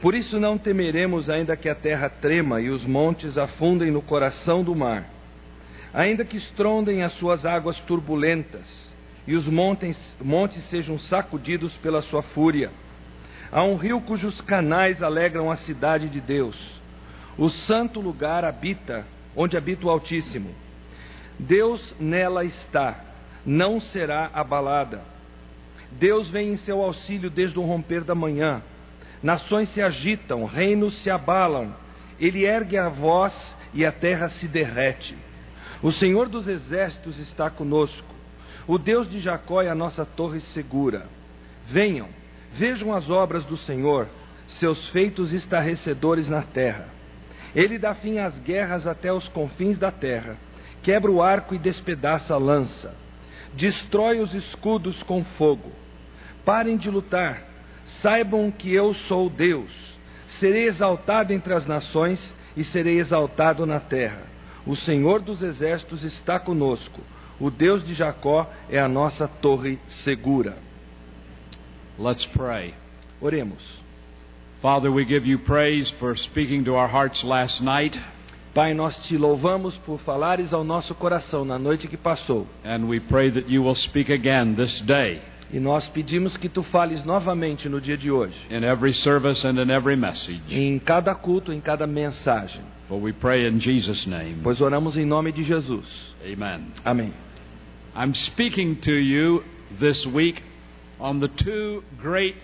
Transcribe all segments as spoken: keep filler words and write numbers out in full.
Por isso não temeremos, ainda que a terra trema e os montes afundem no coração do mar, ainda que estrondem as suas águas turbulentas e os montes, montes sejam sacudidos pela sua fúria. Há um rio cujos canais alegram a cidade de Deus. O santo lugar habita, onde habita o Altíssimo. Deus nela está, não será abalada. Deus vem em seu auxílio desde o romper da manhã. Nações se agitam, reinos se abalam. Ele ergue a voz e a terra se derrete. O Senhor dos exércitos está conosco. O Deus de Jacó é a nossa torre segura. Venham, vejam as obras do Senhor, seus feitos estarrecedores na terra. Ele dá fim às guerras até os confins da terra. Quebra o arco e despedaça a lança. Destrói os escudos com fogo. Parem de lutar. Saibam que eu sou Deus. Serei exaltado entre as nações e serei exaltado na terra. O Senhor dos exércitos está conosco. O Deus de Jacó é a nossa torre segura. Let's pray. Oremos. Father, we give you praise for speaking to our hearts last night. Pai, nós te louvamos por falares ao nosso coração na noite que passou. And we pray that you will speak again this day. E nós pedimos que tu fales novamente no dia de hoje. In every service and in every message. Em cada culto, em cada mensagem. For we pray in Jesus' name. Pois oramos em nome de Jesus. Amen. Amém. I'm speaking to you this week on the two great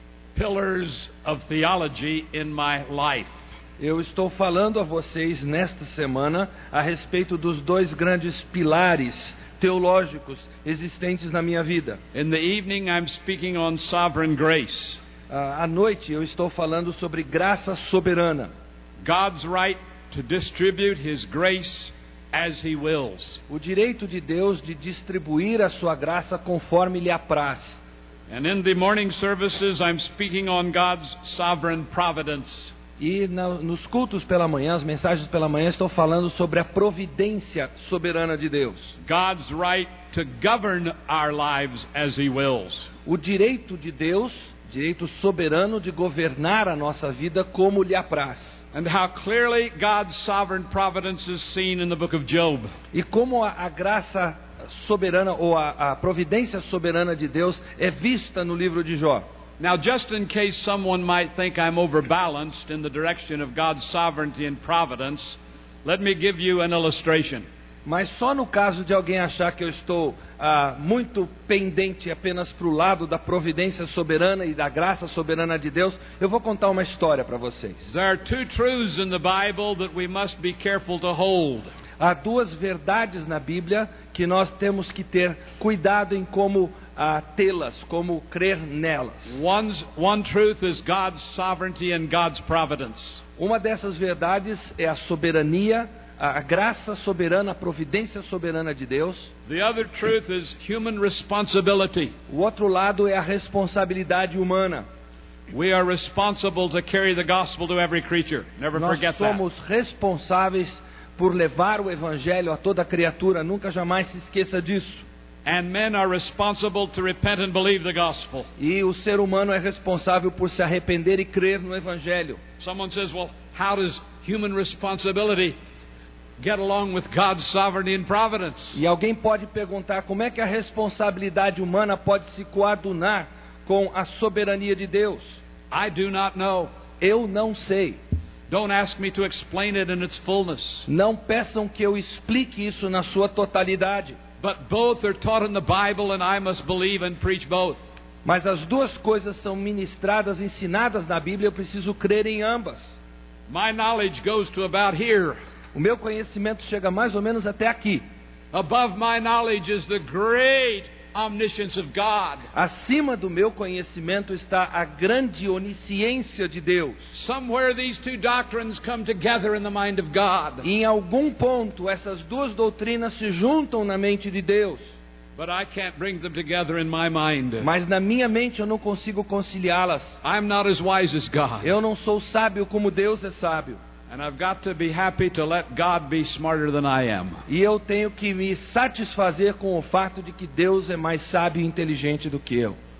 pillars of theology in my life. Eu estou falando a vocês nesta semana a respeito dos dois grandes pilares teológicos existentes na minha vida. In the evening I'm speaking on sovereign grace. Uh, à noite eu estou falando sobre graça soberana. God's right to distribute his grace as he wills. O direito de Deus de distribuir a sua graça conforme lhe apraz. And in the morning services I'm speaking on God's sovereign providence. E na, nos cultos pela manhã, as mensagens pela manhã, estou falando sobre a providência soberana de Deus. God's right to govern our lives as he wills. O direito de Deus, direito soberano de governar a nossa vida como lhe apraz. And how clearly God's sovereign providence is seen in the book of Job. E como a, a graça soberana ou a, a providência soberana de Deus é vista no livro de Jó. Now, just in case someone might think I'm overbalanced in the direction of God's sovereignty and providence, let me give you an illustration. Mas só no caso de alguém achar que eu estou ah, muito pendente apenas para o lado da providência soberana e da graça soberana de Deus, eu vou contar uma história para vocês. There are two truths in the Bible that we must be careful to hold. Há duas verdades na Bíblia que nós temos que ter cuidado em como ah, tê-las, como crer nelas. One's, one truth is God's sovereignty and God's providence. Uma dessas verdades é a soberania, a graça soberana, a providência soberana de Deus. The other truth is human responsibility. O outro lado é a responsabilidade humana. We are responsible to carry the gospel to every creature. Never Nós forget somos that. responsáveis por levar o evangelho a toda criatura. Nunca jamais se esqueça disso. And men are responsible to repent and believe the gospel. E o ser humano é responsável por se arrepender e crer no evangelho. Someone says, well, how does human responsibility get along with God's sovereignty and providence? E alguém pode perguntar como é que a responsabilidade humana pode se coadunar com a soberania de Deus. I do not know. Eu não sei. Don't ask me to explain it in its fullness. Não peçam que eu explique isso na sua totalidade. But both are taught in the Bible and I must believe and preach both. Mas as duas coisas são ministradas, ensinadas na Bíblia, eu preciso crer em ambas. My knowledge goes to about here. O meu conhecimento chega mais ou menos até aqui. Above my knowledge is the great omniscience of God. Acima do meu conhecimento está a grande onisciência de Deus. Somewhere these two doctrines come together in the mind of God. E em algum ponto essas duas doutrinas se juntam na mente de Deus. But I can't bring them together in my mind. Mas na minha mente eu não consigo conciliá-las. I'm not as wise as God. Eu não sou sábio como Deus é sábio. And I've got to be happy to let God be smarter than I am. E eu tenho que me satisfazer com o fato de que Deus é mais sábio e inteligente do que eu.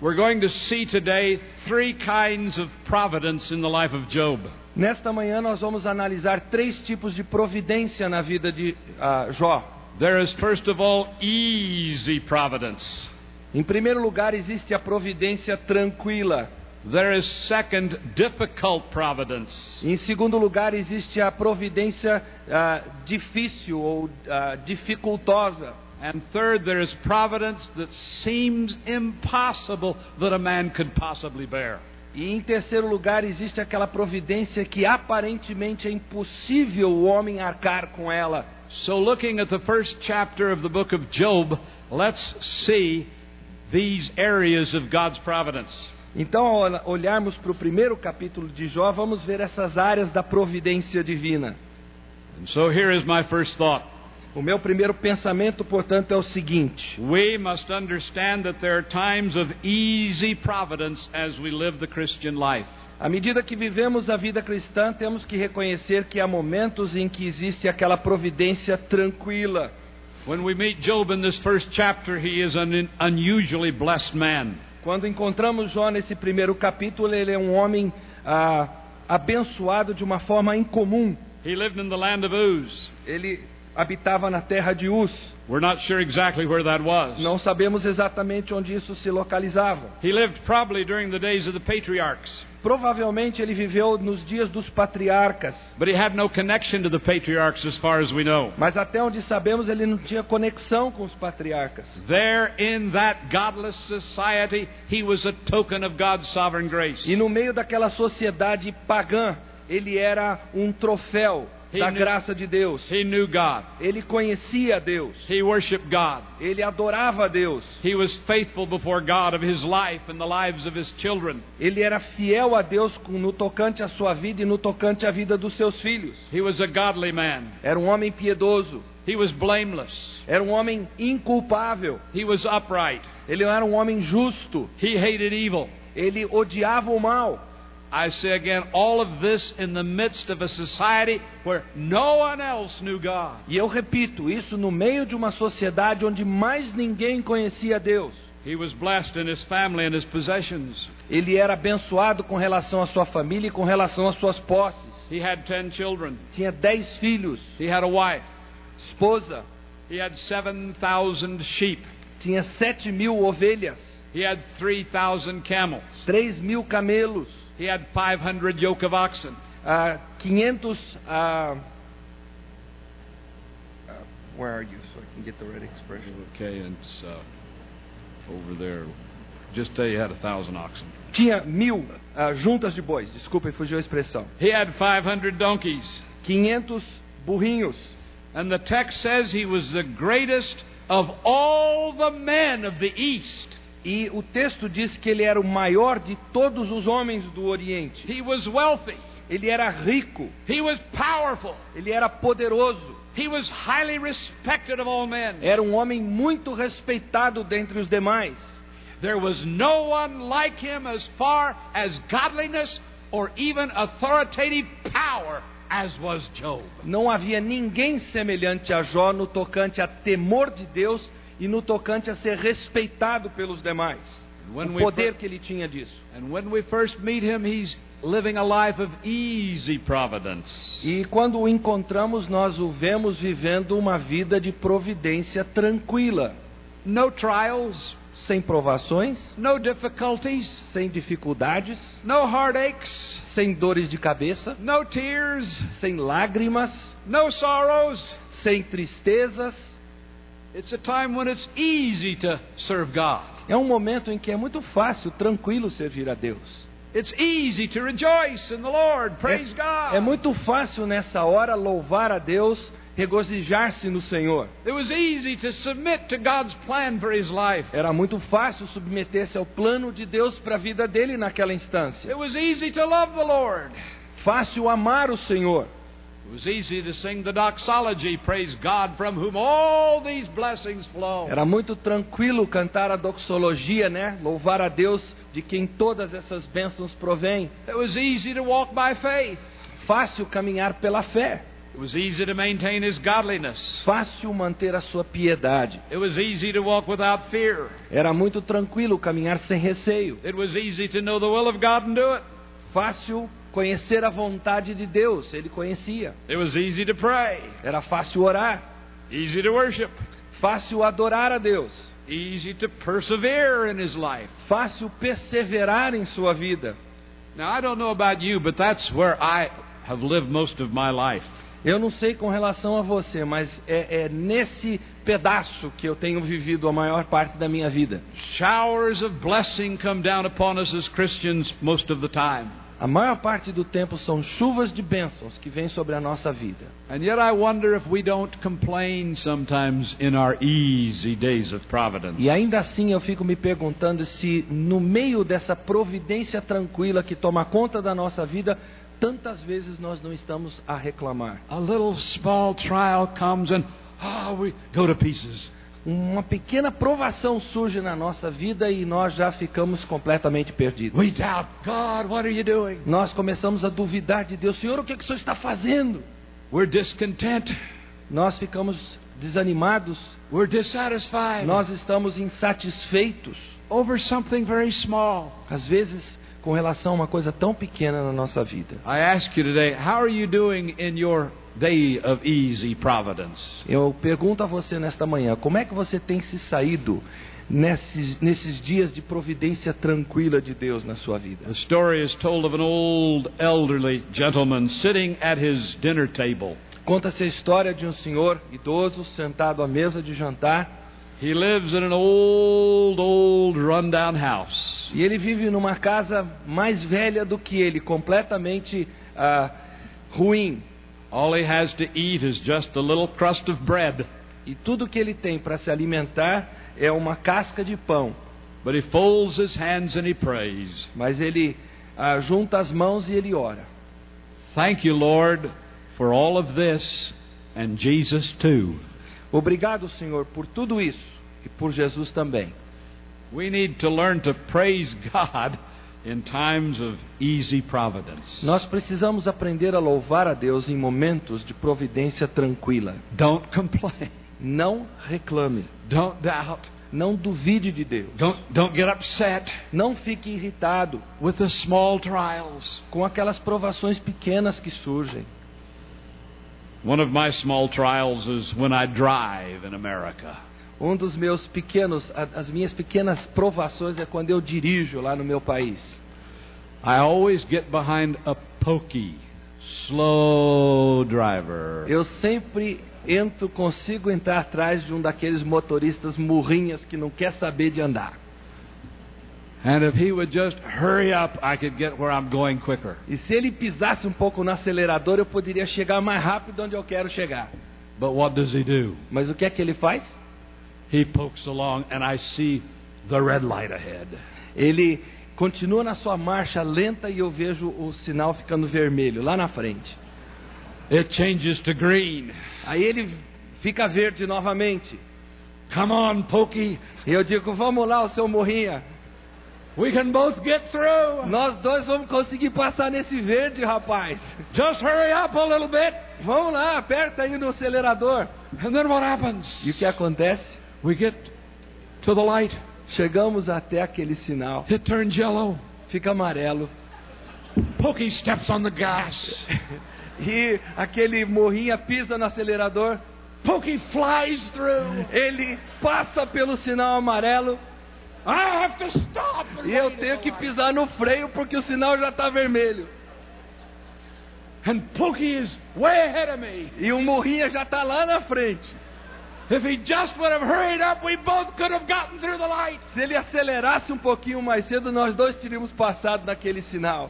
We're going to see today three kinds of providence in the life of Job. Nesta manhã nós vamos analisar três tipos de providência na vida de uh, Jó. There is, first of all, easy providence. Em primeiro lugar, existe a providência tranquila. There is, second, difficult providence. Em segundo lugar, existe a providência uh, difícil ou uh, dificultosa. And third, there is providence that seems impossible that a man could possibly bear. E em terceiro lugar, existe aquela providência que aparentemente é impossível o homem arcar com ela. So looking at the first chapter of the book of Job, let's see these areas of God's providence. Então, ao olharmos para o primeiro capítulo de Jó, vamos ver essas áreas da providência divina. And so here is my first thought. O meu primeiro pensamento, portanto, é o seguinte: We must understand that there are times of easy providence as we live the Christian life. À medida que vivemos a vida cristã, temos que reconhecer que há momentos em que existe aquela providência tranquila. When we meet Job in this first chapter, he is an unusually blessed man. Quando encontramos Jó nesse primeiro capítulo, ele é um homem ah, abençoado de uma forma incomum. He lived in the land of Uz. Ele habitava na terra de Uz. We're not sure exactly where that was. Não sabemos exatamente onde isso se localizava. He lived probably during the days of the patriarchs. Provavelmente ele viveu nos dias dos patriarcas. But he had no connection to the patriarchs as far as we know. Mas até onde sabemos, ele não tinha conexão com os patriarcas. There in that godless society, he was a token of God's sovereign grace. E no meio daquela sociedade pagã, ele era um troféu da graça de Deus. He knew God. Ele conhecia Deus. He worshiped God. Ele adorava Deus. He was faithful before God of his life and the lives of his children. Ele era fiel a Deus no tocante à sua vida e no tocante à vida dos seus filhos. He was a godly man. Era um homem piedoso. He was blameless. Era um homem inculpável. He was upright. Ele era um homem justo. He hated evil. Ele odiava o mal. I say again, all of this in the midst of a society where no one else knew God. E eu repito, isso no meio de uma sociedade onde mais ninguém conhecia Deus. He was blessed in his family and his possessions. Ele era abençoado com relação à sua família e com relação às suas posses. He had ten children. Tinha dez filhos. He had a wife. Esposa. He had seven thousand sheep. Tinha sete mil ovelhas. He had three thousand camels. Três mil camelos. He had five hundred yoke of oxen. Uh, quinhentos. Uh, uh, where are you, so I can get the right expression? Okay, and it's uh, over there. Just say he had a thousand oxen. Tinha mil uh, juntas de bois. Desculpe, fugiu a expressão. He had five hundred donkeys. Quinhentos burrinhos. And the text says he was the greatest of all the men of the East. E o texto diz que ele era o maior de todos os homens do Oriente. He was wealthy. Ele era rico. He was powerful. Ele era poderoso. He was highly respected of all men. Era um homem muito respeitado dentre os demais. There was no one like him as far as godliness or even authoritative power as was Job. Não havia ninguém semelhante a Jó no tocante a temor de Deus e no tocante a ser respeitado pelos demais. O poder que ele tinha disso. And when we first meet him, he's living a life of easy providence. E quando o encontramos, nós o vemos vivendo uma vida de providência tranquila. No trials, sem provações, no difficulties, sem dificuldades, no heartaches, sem dores de cabeça, no tears, sem lágrimas, no sorrows, sem tristezas. It's a time when it's easy to serve God. É um momento em que é muito fácil, tranquilo servir a Deus. It's easy to rejoice in the Lord, praise é, God. É muito fácil nessa hora louvar a Deus, regozijar-se no Senhor. It was easy to submit to God's plan for his life. Era muito fácil submeter-se ao plano de Deus para a vida dele naquela instância. It was easy to love the Lord. Fácil amar o Senhor. It was easy to sing the doxology, praise God, from whom all these blessings flow. Era muito tranquilo cantar a doxologia, né? Louvar a Deus de quem todas essas bênçãos provêm. It was easy to walk by faith. Fácil caminhar pela fé. It was easy to maintain his godliness. Fácil manter a sua piedade. It was easy to walk without fear. Era muito tranquilo caminhar sem receio. It was easy to know the will of God and do it. Fácil conhecer a vontade de Deus. Ele conhecia. It was easy to pray. Era fácil orar. Easy to worship. Fácil adorar a Deus. Easy to persevere in his life. Fácil perseverar em sua vida. Now, I don't know about you, but that's where I have lived most of my life. Eu não sei com relação a você, mas é, é nesse pedaço que eu tenho vivido a maior parte da minha vida. Showers of blessing come down upon us as Christians most of the time. A maior parte do tempo são chuvas de bênçãos que vêm sobre a nossa vida. And yet I wonder if we don't complain sometimes in our easy days of providence. E ainda assim eu fico me perguntando se no meio dessa providência tranquila que toma conta da nossa vida, tantas vezes nós não estamos a reclamar. A little small trial comes and oh, we go to pieces. Uma pequena provação surge na nossa vida e nós já ficamos completamente perdidos. We doubt, God, what are you doing? Nós começamos a duvidar de Deus. Senhor, o que é que o Senhor está fazendo? We're discontent. Nós ficamos desanimados. We're dissatisfied. Nós estamos insatisfeitos. Over something very small. Às vezes, com relação a uma coisa tão pequena na nossa vida. I ask you today, how are you doing in your day of easy providence? Eu pergunto a você nesta manhã, como é que você tem se saído nesses, nesses dias de providência tranquila de Deus na sua vida? The story is told of an old elderly gentleman sitting at his dinner table. Conta-se a história de um senhor idoso sentado à mesa de jantar. He lives in an old, old run-down house. E ele vive numa casa mais velha do que ele, completamente uh, ruim. All he has to eat is just a little crust of bread. E tudo que ele tem para se alimentar é uma casca de pão. But he folds his hands and he prays. Mas ele uh, junta as mãos e ele ora. Thank you, Lord, for all of this and Jesus too. Obrigado, Senhor, por tudo isso e por Jesus também. We need to learn to praise God in times of easy providence. Nós precisamos aprender a louvar a Deus em momentos de providência tranquila. Don't complain. Não reclame. Don't doubt. Não duvide de Deus. Don't, don't get upset. Não fique irritado with the small trials. Com aquelas provações pequenas que surgem. One of my small trials is when I drive in America. Um dos meus pequenos, as minhas pequenas provações é quando eu dirijo lá no meu país. I always get behind a pokey, slow driver. Eu sempre entro, consigo entrar atrás de um daqueles motoristas murrinhas que não quer saber de andar. And if he would just hurry up, I could get where I'm going quicker. E se ele pisasse um pouco no acelerador, eu poderia chegar mais rápido onde eu quero chegar. But what does he do? Mas o que é que ele faz? He pokes along and I see the red light ahead. Ele continua na sua marcha lenta e eu vejo o sinal ficando vermelho lá na frente. It changes to green. Aí ele fica verde novamente. Come on, Pokey. E eu digo, vamos lá, o seu morrinha. We can both get through. Nós dois vamos conseguir passar nesse verde, rapaz. Just hurry up a little bit. Vamos lá, aperta aí no acelerador. And then what happens? E o que acontece? We get to the light. Chegamos até aquele sinal. It turns yellow. Fica amarelo. Pokey steps on the gas. E aquele morrinha pisa no acelerador. Pokey flies through. Ele passa pelo sinal amarelo. I have to stop. E eu tenho que pisar no freio porque o sinal já está vermelho. And Pokey is way ahead of me. E o morrinha já está lá na frente. If he just would have hurried up, we both could have gotten through the light. Se ele acelerasse um pouquinho mais cedo, nós dois teríamos passado naquele sinal.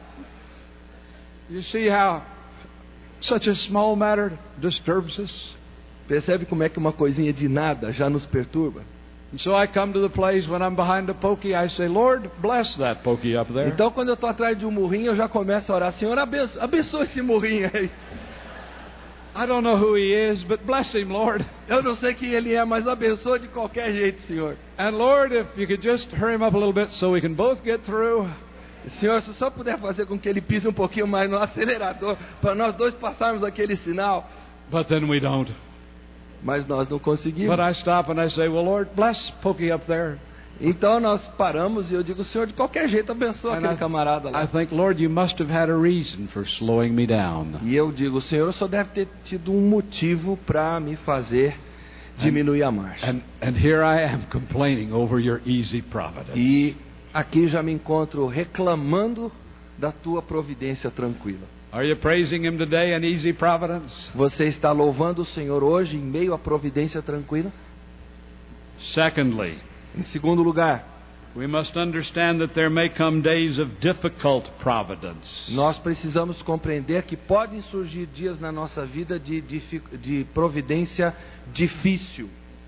You see how such a small matter disturbs us? Percebe como é que uma coisinha de nada já nos perturba? And so I come to the place when I'm behind a pokey, I say, Lord, bless that pokey up there. Então quando eu estou atrás de um morrinho, eu já começo a orar, Senhor, abençoa, abençoa esse morrinho aí. I don't know who he is, but bless him, Lord. Eu não sei quem ele é, mas abençoa de qualquer jeito, Senhor. And Lord, if you could just hurry him up a little bit so we can both get through. Senhor, se só puder fazer com que ele pise um pouquinho mais no acelerador, para nós dois passarmos aquele sinal. But then we don't. Mas nós não conseguimos. But I stop and I say, well, Lord, bless Pokey up there. Então nós paramos e eu digo, Senhor, de qualquer jeito abençoa And aquele I, camarada lá. I think, Lord, you must have had a reason for slowing me down. E eu digo, Senhor, o Senhor deve ter tido um motivo para me fazer diminuir a marcha. And, and here I am complaining over your easy providence. E aqui já me encontro reclamando da tua providência tranquila. Are you praising Him today in easy providence? Você está louvando o Senhor hoje em meio à providência tranquila? Secondly, Em segundo lugar, we must understand that there may come days of difficult providence. nós precisamos compreender que podem surgir dias na nossa vida de, de, de providência difícil,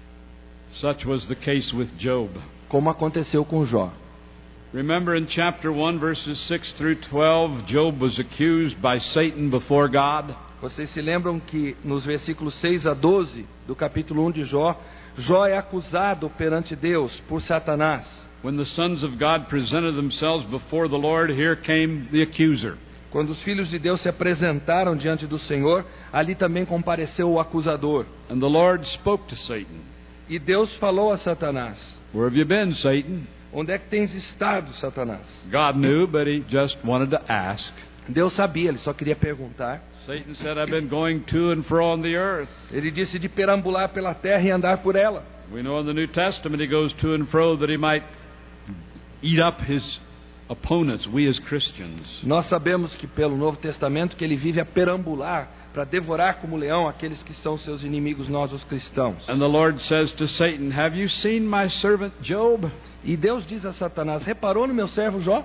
Such was the case with Job. como aconteceu com Jó. Remember in chapter one, verses six through twelve, Job was accused by Satan before God. Vocês se lembram que nos versículos seis a doze do capítulo um de Jó, Jó é acusado perante Deus por Satanás. When the sons of God presented themselves before the Lord, here came the accuser. Quando os filhos de Deus se apresentaram diante do Senhor, ali também compareceu o acusador. And the Lord spoke to Satan. E Deus falou a Satanás: Where have you been, Satan? onde é que tens estado, Satanás? God knew, but he just wanted to ask. Deus sabia, ele só queria perguntar. Satan said, I've been going to and fro on the earth. Ele disse de perambular pela terra e andar por ela. We know in the New Testament he goes to and fro that he might eat up his opponents, we as Christians. Nós sabemos que pelo Novo Testamento que ele vive a perambular para devorar como leão aqueles que são seus inimigos, nós os cristãos. And the Lord says to Satan, have you seen my servant Job? E Deus diz a Satanás: reparou no meu servo Jó?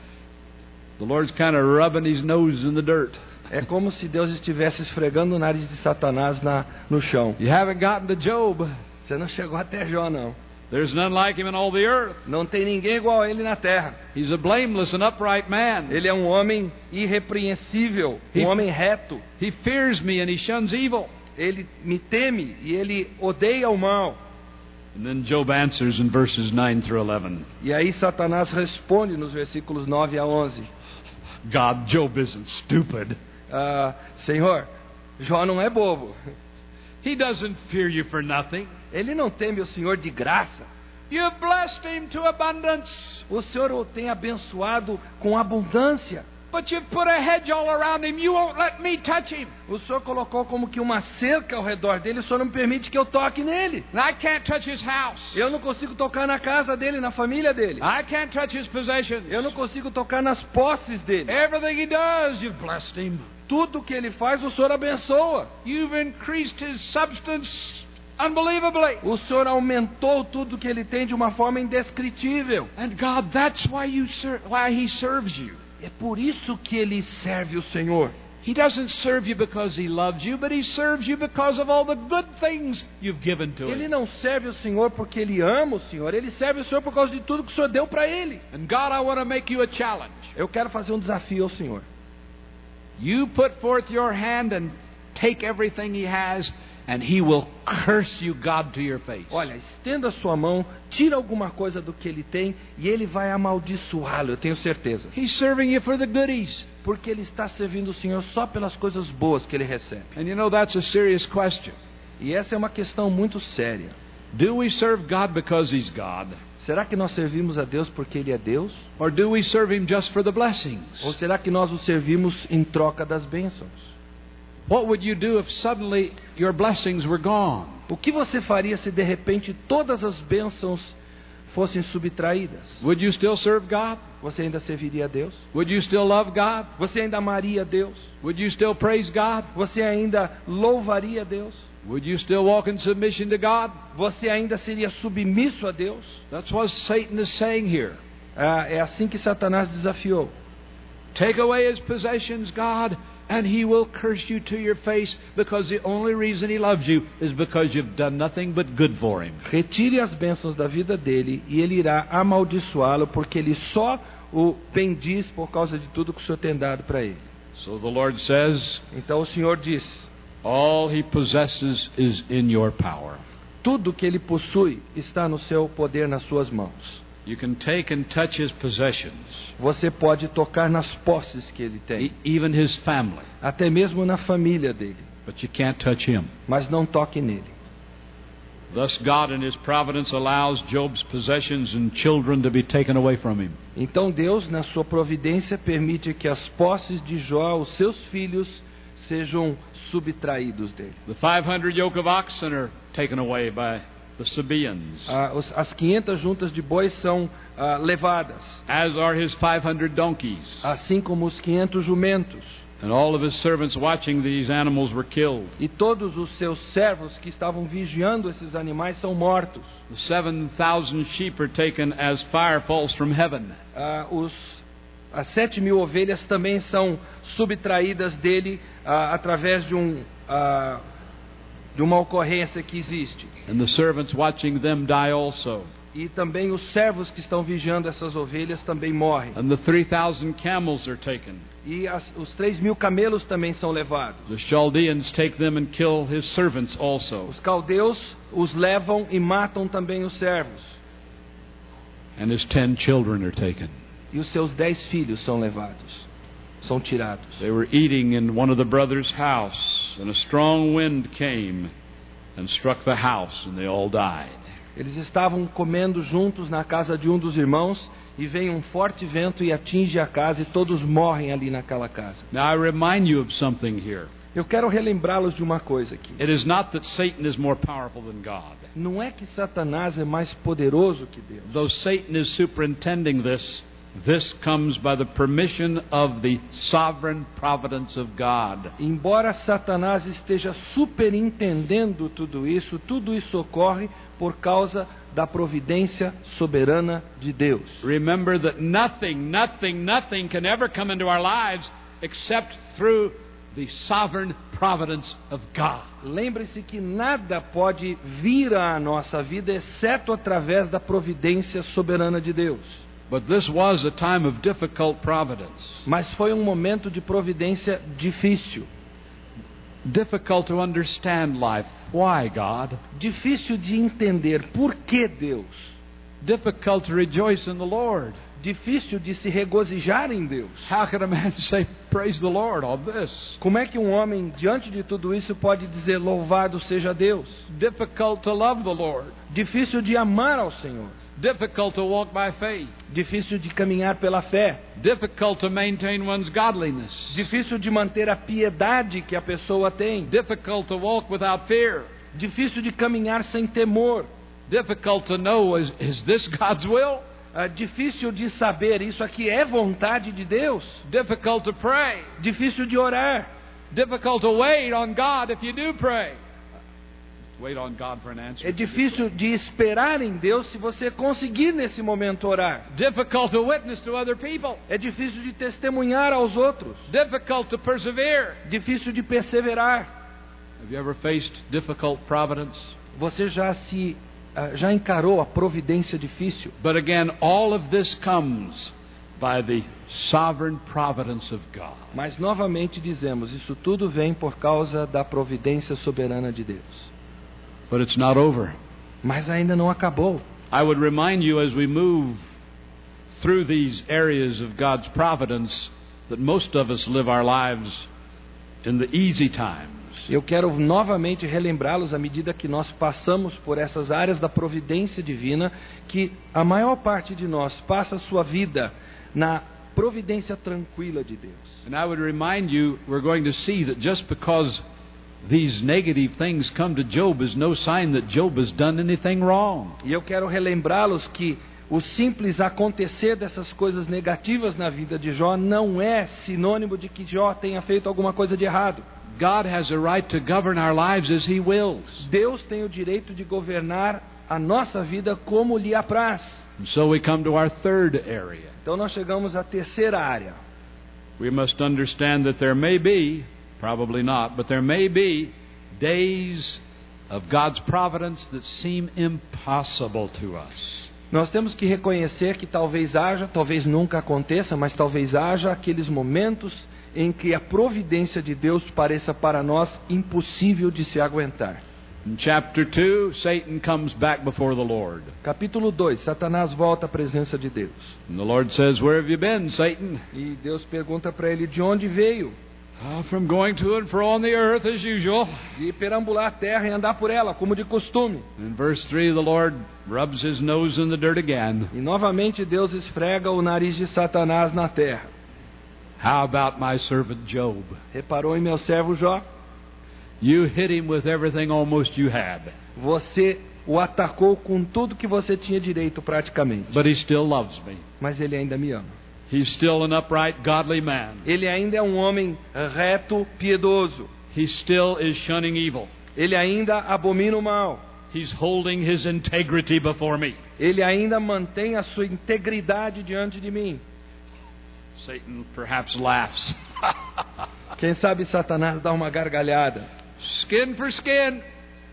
The Lord's kind of rubbing his nose in the dirt. É como se Deus estivesse esfregando o nariz de Satanás na, no chão. You haven't gotten to Job. Você não chegou até Jó, não. There's none like him in all the earth. Não tem ninguém igual a ele na terra. He's a blameless and upright man. Ele é um homem irrepreensível, um He- homem reto. He fears me and he shuns evil. Ele me teme e ele odeia o mal. And then Job answers in verses nine through eleven. E aí Satanás responde nos versículos nove a onze. God, Job isn't stupid. Ah, Senhor, Jó não é bobo. He doesn't fear you for nothing. Ele não teme o Senhor de graça. You blessed him to abundance. O Senhor o tem abençoado com abundância. But you've put a hedge all around him. You won't let me touch him. O Senhor colocou como que uma cerca ao redor dele. O Senhor não permite que eu toque nele. And I can't touch his house. Eu não consigo tocar na casa dele, na família dele. I can't touch his possessions. Eu não consigo tocar nas posses dele. Everything he does, you've blessed him. Tudo que ele faz, o Senhor abençoa. You've increased his substance unbelievably. O Senhor aumentou tudo que ele tem de uma forma indescritível. And God, that's why you ser- why he serves you. É por isso que ele serve o Senhor. He doesn't serve you because he loves you, but he serves you because of all the good things you've given to Ele him. não serve o Senhor porque ele ama o Senhor. Ele serve o Senhor por causa de tudo que o Senhor deu para ele. And God, I want to make you a challenge. Eu quero fazer um desafio ao Senhor. You put forth your hand and take everything he has, and he will curse you, God, to your face. Olha, estenda a sua mão, tira alguma coisa do que ele tem e ele vai amaldiçoá-lo, eu tenho certeza. He's serving you for the goodies. Porque ele está servindo o Senhor só pelas coisas boas que ele recebe. And you know that's a serious question. E essa é uma questão muito séria. Do we serve God because he's God? Será que nós servimos a Deus porque ele é Deus? Or do we serve him just for the blessings? Ou será que nós o servimos em troca das bênçãos? What would you do if suddenly your blessings were gone? O que você faria se de repente todas as bênçãos fossem subtraídas? Would you still serve God? Você ainda serviria a Deus? Would you still love God? Você ainda amaria a Deus? Would you still praise God? Você ainda louvaria a Deus? Would you still walk in submission to God? Você ainda seria submisso a Deus? That's what Satan is saying here. Ah, é assim que Satanás desafiou. Take away his possessions, God, and he will curse you to your face, because the only reason he loves you is because you've done nothing but good for him. Retire as bênçãos da vida dele e ele irá amaldiçoá-lo, porque ele só o bendiz por causa de tudo que o Senhor tem dado para ele. So the Lord says, Então o Senhor diz: all he possesses is in your power. tudo que ele possui está no seu poder, nas suas mãos. You can take and touch his possessions, Você pode tocar nas posses que ele tem, e- even his family, até mesmo na família dele. but you can't touch him. mas não toque nele. Thus God in his providence allows Job's possessions and children to be taken away from him. Então Deus, na sua providência, permite que as posses de Jó, os seus filhos, sejam subtraídos dele. The five hundred yoke of oxen are taken away by the Sabaeans, Ah, os- as quinhentas juntas de bois são ah, levadas, as are his five hundred donkeys. assim como os quinhentos jumentos. And all of his servants watching these animals were killed. E todos os seus servos que estavam vigiando esses animais são mortos. The seven thousand sheep are taken as fire falls from heaven. Ah, os, as sete mil ovelhas também são subtraídas dele ah, através de, um, ah, de uma ocorrência que existe. And the servants watching them die also. E também os servos que estão vigiando essas ovelhas também morrem. And the three thousand camels are taken. E as, os três mil camelos também são levados. The Chaldeans take them and kill his servants also. Os caldeus os levam e matam também os servos. And his ten children are taken. E os seus dez filhos são levados, são tirados. They were eating in one of the brothers' house, and a strong wind came and struck the house, and they all died. Eles estavam comendo juntos na casa de um dos irmãos, e vem um forte vento e atinge a casa, e todos morrem ali naquela casa. Now I remind you of something here. Eu quero relembrá-los de uma coisa aqui. It is not that Satan is more powerful than God. Não é que Satanás é mais poderoso que Deus. Though Satan is superintending this, this comes by the permission of the sovereign providence of God. Embora Satanás esteja superintendendo tudo isso, tudo isso ocorre por causa da providência soberana de Deus. Remember that nothing, nothing, nothing can ever come into our lives except through the sovereign providence of God. Lembre-se que nada pode vir à nossa vida exceto através da providência soberana de Deus. But this was a time of difficult providence. Mas foi um momento de providência difícil. Difficult to understand life. Why, God? Difícil de entender por que Deus. Difficult to rejoice in the Lord. Difícil de se regozijar em Deus. How can a man say, praise the Lord on this? Como é que um homem, diante de tudo isso, pode dizer louvado seja Deus? Difficult to love the Lord. Difícil de amar ao Senhor. Difficult to walk by faith. Difícil de caminhar pela fé. Difficult to maintain one's godliness. Difícil de manter a piedade que a pessoa tem. Difficult to walk without fear. Difícil de caminhar sem temor. Difficult to know, is, is this God's will? É difícil de saber, isso aqui é vontade de Deus. Difficult to pray. Difícil de orar. Difficult to wait on God if you do pray. Wait on God for an answer. É difícil de esperar em Deus se você conseguir nesse momento orar. Difficult to witness to other people. É difícil de testemunhar aos outros. Difficult to persevere. Difícil de perseverar. Have you ever faced difficult providence? Você já se uh, já encarou a providência difícil? But again, all of this comes by the sovereign providence of God. Mas novamente dizemos, isso tudo vem por causa da providência soberana de Deus. But it's not over. Mas ainda não acabou. I would remind you as we move through these areas of God's providence that most of us live our lives in the easy times. Eu quero novamente relembrá-los à medida que nós passamos por essas áreas da providência divina, que a maior parte de nós passa a sua vida na providência tranquila de Deus. And I would remind you, we're going to see that just because these negative things come to Job is no sign that Job has done anything wrong. E eu quero relembrá-los que o simples acontecer dessas coisas negativas na vida de Jó não é sinônimo de que Jó tenha feito alguma coisa de errado. God has a right to govern our lives as He wills. Deus tem o direito de governar a nossa vida como lhe apraz. And so we come to our third area. Então nós chegamos à terceira área. We must understand that there may be, probably not, but there may be days of God's providence that seem impossible to us. Nós temos que reconhecer que talvez haja, talvez nunca aconteça, mas talvez haja aqueles momentos em que a providência de Deus pareça para nós impossível de se aguentar. In chapter two, Satan comes back before the Lord. Capítulo dois, Satanás volta à presença de Deus. And the Lord says, "Where have you been, Satan?" E Deus pergunta para ele de onde veio. Uh, from going to and fro on the earth as usual. De perambular a terra e andar por ela, como de costume. In verse three, the Lord rubs his nose in the dirt again. E novamente Deus esfrega o nariz de Satanás na terra. How about my servant Job? Reparou em meu servo Jó? You hit him with everything almost you had. Você o atacou com tudo que você tinha direito praticamente. But he still loves me. Mas ele ainda me ama. He's still an upright, godly man. Ele ainda é um homem reto, piedoso. He still is shunning evil. Ele ainda abomina o mal. He's holding his integrity before me. Ele ainda mantém a sua integridade diante de mim. Satan perhaps laughs. Quem sabe Satanás dá uma gargalhada. Skin for skin.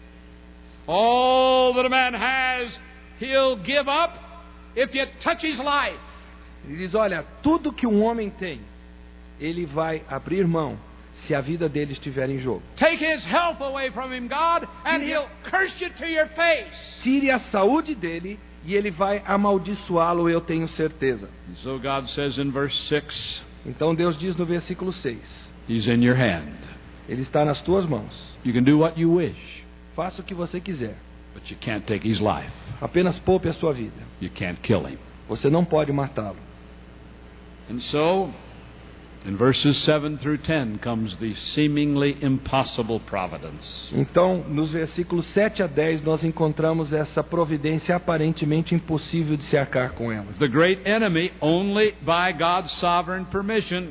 All that a man has, he'll give up if you touch his life. Ele diz, olha, tudo que um homem tem, ele vai abrir mão se a vida dele estiver em jogo. Take his health away from him, God, and he'll curse you to your face. Tire a saúde dele e ele vai amaldiçoá-lo, eu tenho certeza. And so God says in verse six, então Deus diz no versículo seis, He's in your hand. Ele está nas tuas mãos. You can do what you wish. Faça o que você quiser. But you can't take his life. Apenas poupe a sua vida. You can't kill him. Você não pode matá-lo. And so, in verses seven through ten comes the seemingly impossible providence. Então, nos versículos sete a dez, nós encontramos essa providência aparentemente impossível de se arcar com ela. The great enemy, only by God's sovereign permission.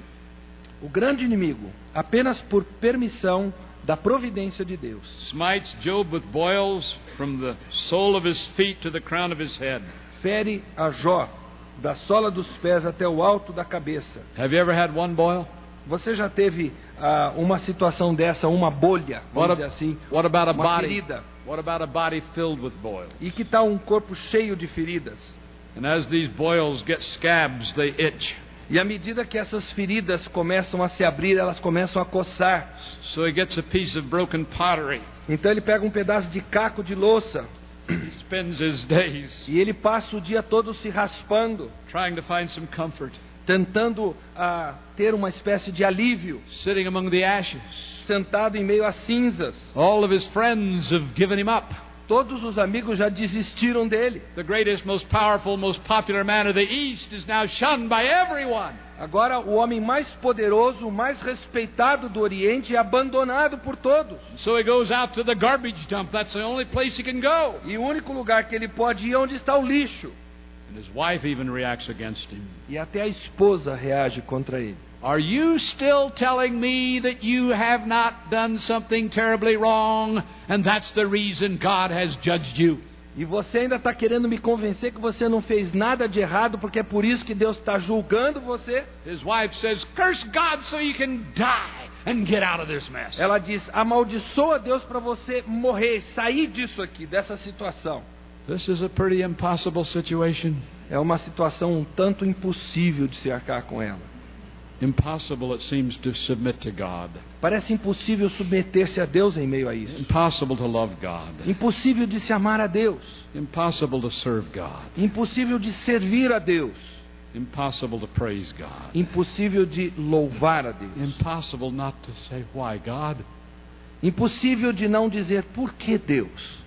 O grande inimigo, apenas por permissão da providência de Deus, smites Job with boils from the sole of his feet to the crown of his head. Fere a Jó da sola dos pés até o alto da cabeça. Have you ever had one boil? Você já teve uh, uma situação dessa, uma bolha, vamos What dizer a, assim, what about a uma body? ferida? What about a body filled with boils? E que tal um corpo cheio de feridas? And as these boils get scabs, they itch. E à medida que essas feridas começam a se abrir, elas começam a coçar. So he gets a piece of broken pottery. Então ele pega um pedaço de caco de louça. He spends his days e ele passa o dia todo se raspando, trying to find some comfort, tentando uh, ter uma espécie de alívio, sitting among the ashes, sentado em meio às cinzas. All of his friends have given him up. Todos os amigos já desistiram dele. The greatest, most powerful, most popular man of the East is now shunned by everyone. Agora o homem mais poderoso, mais respeitado do Oriente é abandonado por todos. So he goes out to the garbage dump. That's the only place he can go. E o único lugar que ele pode ir é onde está o lixo. And his wife even reacts against him. E até a esposa reage contra ele. Are you still telling me that you have not done something terribly wrong, and that's the reason God has judged you? E você ainda está querendo me convencer que você não fez nada de errado, porque é por isso que Deus está julgando você? His wife says, "Curse God so you can die and get out of this mess." Ela diz, amaldiçoa Deus para você morrer, sair disso aqui, dessa situação. This is a pretty impossible situation. É uma situação um tanto impossível de se arcar com ela. Impossible, it seems, to submit to God. Parece impossível submeter-se a Deus em meio a isso. Impossible to love God. Impossível de se amar a Deus. Impossible to serve God. Impossível de servir a Deus. Impossible to praise God. Impossível de louvar a Deus. Impossible not to say, "Why, God?" Impossível de não dizer, por que Deus?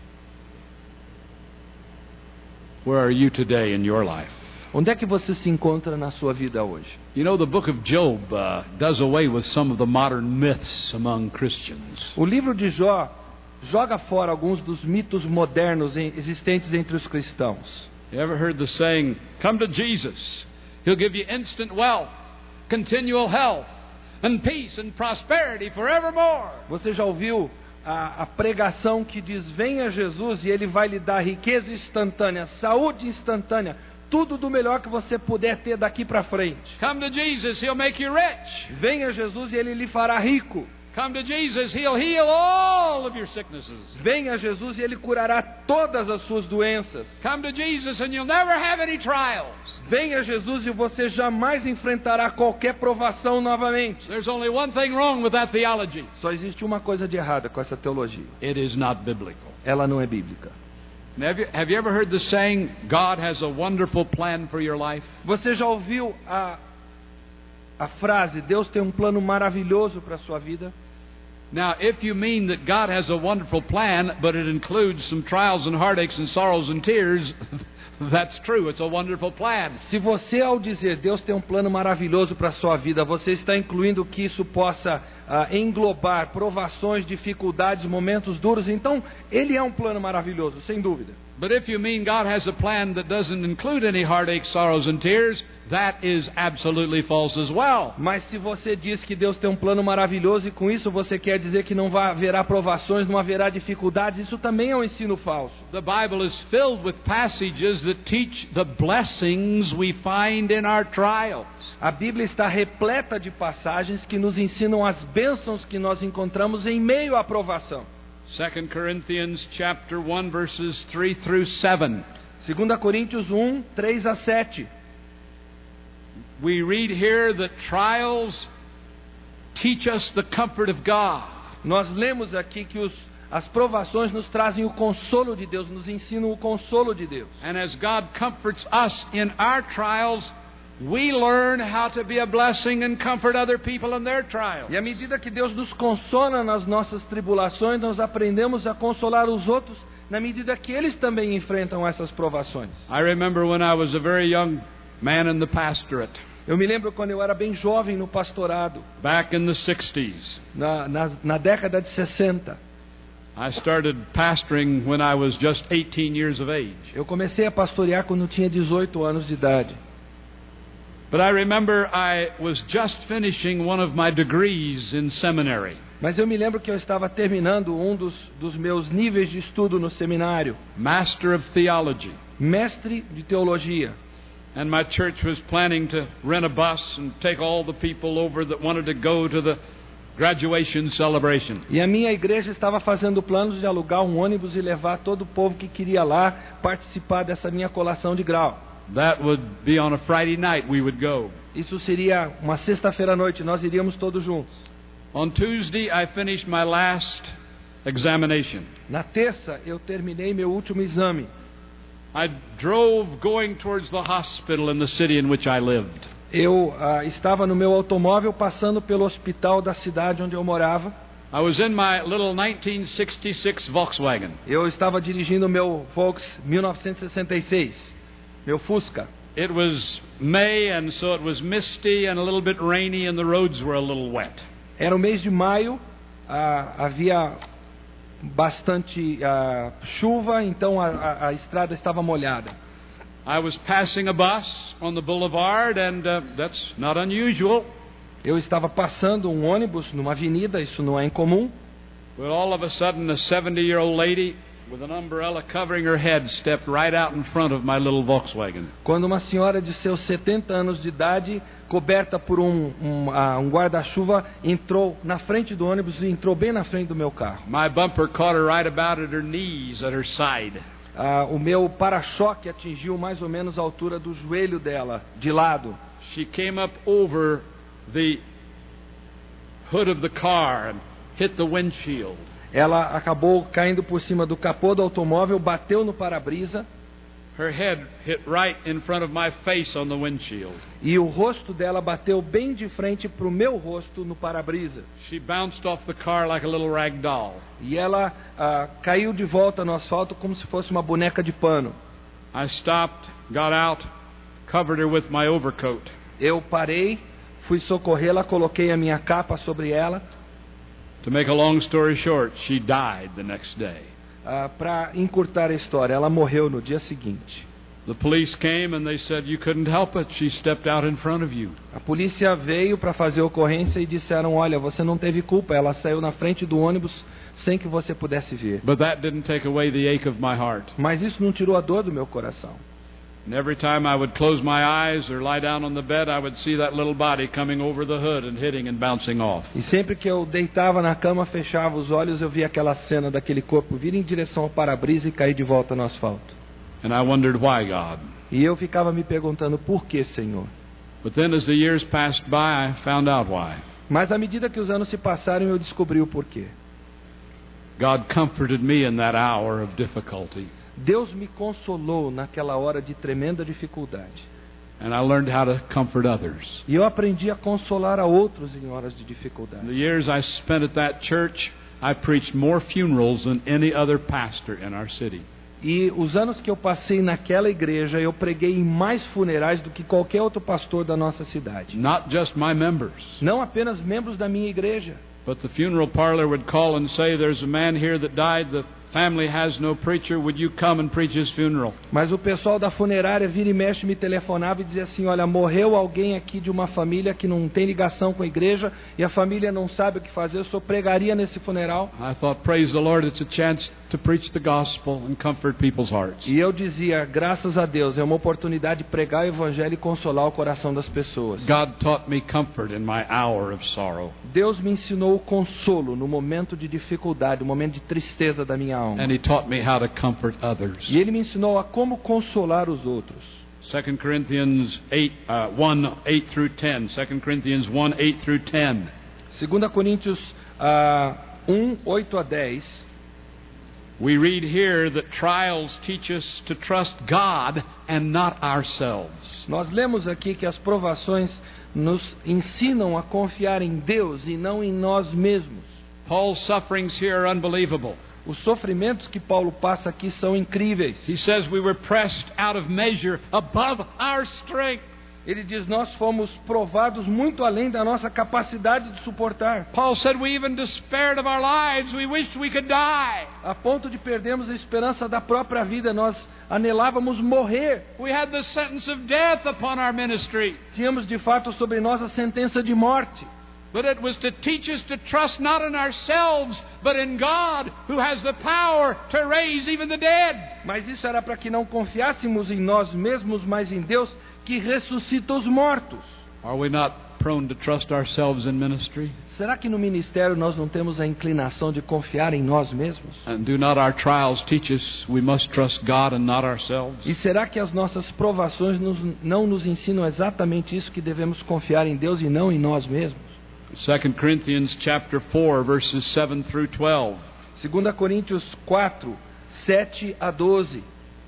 Where are you today in your life? Onde é que você se encontra na sua vida hoje? You know, the book of Job uh, does away with some of the modern myths among Christians. O livro de Jó joga fora alguns dos mitos modernos existentes entre os cristãos. You ever heard the saying, "Come to Jesus. He'll give you instant wealth, continual health, and peace and prosperity forevermore." Você já ouviu a, a pregação que diz, venha a Jesus e Ele vai lhe dar riqueza instantânea, saúde instantânea, tudo do melhor que você puder ter daqui para frente. Come to Jesus, he'll make you rich. Venha a Jesus e Ele lhe fará rico. Come to Jesus, he'll heal all of your sicknesses. Venha a Jesus e Ele curará todas as suas doenças. Come to Jesus and you'll never have any trials. Venha a Jesus e você jamais enfrentará qualquer provação novamente. There's only one thing wrong with that theology. Só existe uma coisa de errada com essa teologia. It is not biblical. Ela não é bíblica. Have you, have you ever heard the saying, God has a wonderful plan for your life? Você já ouviu a, a frase, Deus tem um plano maravilhoso para a sua vida? Now, if you mean that God has a wonderful plan, but it includes some trials and heartaches and sorrows and tears, that's true. It's a wonderful plan. Se você, ao dizer Deus tem um plano maravilhoso para a sua vida, você está incluindo que isso possa uh, englobar provações, dificuldades, momentos duros, então Ele é um plano maravilhoso, sem dúvida. But if you mean God has a plan that doesn't include any heartaches, sorrows and tears, that is absolutely false as well. Mas se você diz que Deus tem um plano maravilhoso e com isso você quer dizer que não vai haverá provações, não haverá dificuldades, isso também é um ensino falso. The Bible is filled with passages that teach the blessings we find in our trials. A Bíblia está repleta de passagens que nos ensinam as bênçãos que nós encontramos em meio à provação. Second Corinthians chapter one verses three through seven. Segunda Coríntios um, três a sete. We read here that trials teach us the comfort of God. Nós lemos aqui que os, as provações nos trazem o consolo de Deus, nos ensinam o consolo de Deus. And as God comforts us in our trials, we learn how to be a blessing and comfort other people in their trials. E à medida que Deus nos consola nas nossas tribulações, nós aprendemos a consolar os outros na medida que eles também enfrentam essas provações. I remember when I was a very young man in the pastorate. Eu me lembro quando eu era bem jovem no pastorado, Back in the sixties. na, na, na década de sessenta. I started pastoring when I was just eighteen years of age. Eu comecei a pastorear quando tinha dezoito anos de idade. But I remember I was just finishing one of my degrees in seminary. Mas eu me lembro que eu estava terminando um dos, dos meus níveis de estudo no seminário, Master of Theology. mestre de teologia. And my church was planning to rent a bus and take all the people over that wanted to go to the graduation celebration. E a minha igreja estava fazendo planos de alugar um ônibus e levar todo o povo que queria lá participar dessa minha colação de grau. That would be on a Friday night we would go. Isso seria uma sexta-feira à noite, nós iríamos todos juntos. On Tuesday I finished my last examination. Na terça eu terminei meu último exame. I drove going towards the hospital in the city in which I lived. Eu uh, estava no meu automóvel passando pelo hospital da cidade onde eu morava. I was in my little nineteen sixty-six Volkswagen. Eu estava dirigindo o meu Volks mil novecentos e sessenta e seis, meu Fusca. It was May, and so it was misty and a little bit rainy, and the roads were a little wet. Era o mês de maio, uh, havia bastante uh, chuva, então a, a, a estrada estava molhada. I was passing a bus on the boulevard, and uh, that's not unusual. Eu estava passando um ônibus numa avenida, isso não é incomum. But all of a sudden, a seventy-year-old lady with an umbrella covering her head stepped right out in front of my little Volkswagen. Quando uma senhora de seus setenta anos de idade, coberta por um, um, uh, um guarda-chuva, entrou na frente do ônibus e entrou bem na frente do meu carro. My bumper caught her right about at her knees, at her side. Uh, o meu para-choque atingiu mais ou menos a altura do joelho dela, de lado. She came up over the hood of the car and hit the windshield. Ela acabou caindo por cima do capô do automóvel, bateu no para-brisa. Her head hit right in front of my face on the windshield. E o rosto dela bateu bem de frente para o meu rosto no para-brisa. She bounced off the car like a little rag doll. E ela uh, caiu de volta no asfalto como se fosse uma boneca de pano. I stopped, got out, covered her with my overcoat. Eu parei, fui socorrê-la, coloquei a minha capa sobre ela. To make a long story short, she died the next day. Uh, para encurtar a história, ela morreu no dia seguinte. The police came and they said you couldn't help it. She stepped out in front of you. A polícia veio para fazer a ocorrência e disseram: olha, você não teve culpa, ela saiu na frente do ônibus sem que você pudesse ver. But that didn't take away the ache of my heart. Mas isso não tirou a dor do meu coração. And every time I would close my eyes or lie down on the bed, I would see that little body coming over the hood and hitting and bouncing off. E sempre que eu deitava na cama, fechava os olhos, eu via aquela cena daquele corpo vir em direção ao para-brisa e cair de volta no asfalto. And I wondered why, God. E eu ficava me perguntando: por que, Senhor? But then as the years passed by, I found out why. Mas à medida que os anos se passaram, eu descobri o porquê. God comforted me in that hour of difficulty. Deus me consolou naquela hora de tremenda dificuldade. And I learned how to comfort others. E eu aprendi a consolar a outros em horas de In dificuldade. the years I spent at that church, I preached more funerals than any other pastor in our city. E os anos que eu passei naquela igreja, eu preguei em mais funerais do que qualquer outro pastor da nossa cidade. Not just my members, Não apenas membros da minha igreja, but the funeral parlor would call and say, "There's a man here that died. The family has no preacher. Would you come and preach his funeral?" mas o pessoal da funerária vira e mexe me telefonava e dizia assim: olha, morreu alguém aqui de uma família que não tem ligação com a igreja e a família não sabe o que fazer, o senhor pregaria nesse funeral? I thought, praise the Lord, it's a chance to preach the gospel and comfort people's hearts. E eu dizia, graças a Deus, é uma oportunidade de pregar o evangelho e consolar o coração das pessoas. God taught me comfort in my hour of sorrow. Deus me ensinou o consolo no momento de dificuldade, no momento de tristeza da minha alma. And He taught me how to comfort others. E Ele me ensinou a como consolar os outros. Second Corinthians eight, uh, one, eight through ten. Second Corinthians one, eight through ten. Segunda Coríntios uh, um, oito a dez. We read here that trials teach us to trust God and not ourselves. Nós lemos aqui que as provações nos ensinam a confiar em Deus e não em nós mesmos. Paul's sufferings here are unbelievable. Os sofrimentos que Paulo passa aqui são incríveis. He says we were pressed out of measure above our strength. Ele diz, nós fomos provados muito além da nossa capacidade de suportar. Paul said we even despaired of our lives. We wished we could die. A ponto de perdermos a esperança da própria vida, nós anelávamos morrer. We had the sentence of death upon our ministry. Tínhamos de fato sobre nós a sentença de morte. But it was to teach us to trust not in ourselves, but in God, who has the power to raise even the dead. Mas isso era para que não confiássemos em nós mesmos, mas em Deus, que ressuscita os mortos. Are we not prone to trust ourselves in ministry? Será que no ministério nós não temos a inclinação de confiar em nós mesmos? And do not our trials teach us we must trust God and not ourselves? E será que as nossas provações nos, não nos ensinam exatamente isso, que devemos confiar em Deus e não em nós mesmos? Second Corinthians chapter four, verses seven through twelve. Segunda Coríntios quatro, sete a doze.